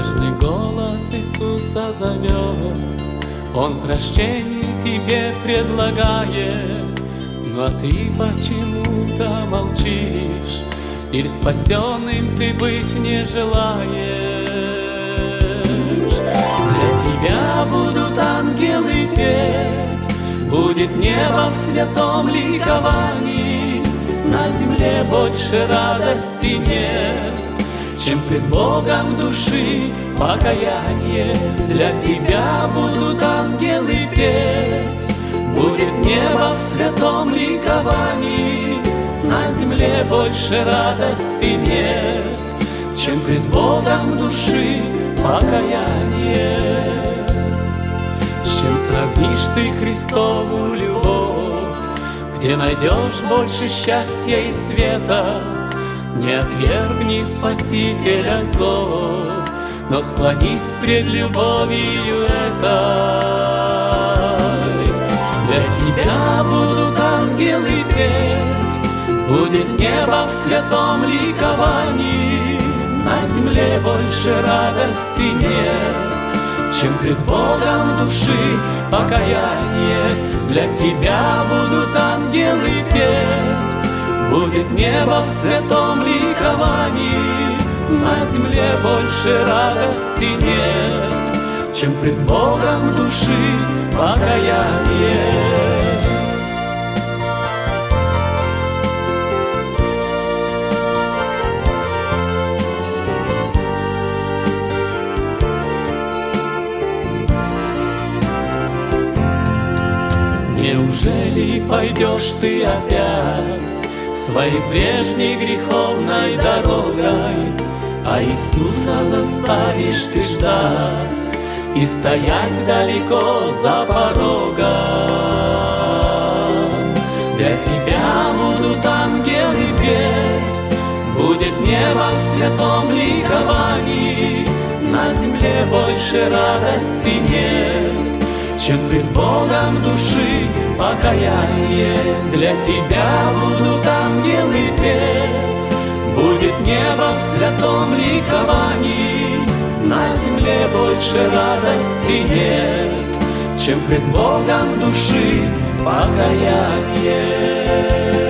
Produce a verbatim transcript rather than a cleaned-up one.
Нежный голос Иисуса зовет, Он прощение тебе предлагает, но ты почему-то молчишь, или спасенным ты быть не желаешь. Для тебя будут ангелы петь, будет небо в святом ликовании, на земле больше радости нет, чем пред Богом души покаяние. Для тебя будут ангелы петь, будет небо в святом ликовании, на земле больше радости нет, чем пред Богом души покаяние. С чем сравнишь ты Христову любовь, где найдешь больше счастья и света? Не отвергни Спасителя зов, но склонись пред любовью этой. Для тебя будут ангелы петь, будет небо в святом ликовании, на земле больше радости нет, чем пред Богом души покаяние. Для тебя будут ангелы петь, будет небо в святом ликовании, на земле больше радости нет, чем пред Богом души покаяние. Неужели пойдешь ты опять своей прежней греховной дорогой, а Иисуса заставишь ты ждать и стоять далеко за порогом? Для тебя будут ангелы петь, будет небо в святом ликовании, на земле больше радости нет, чем пред Богом души покаяние. Для тебя будут ангелы петь, будет небо в святом ликовании, на земле больше радости нет, чем пред Богом души покаяние.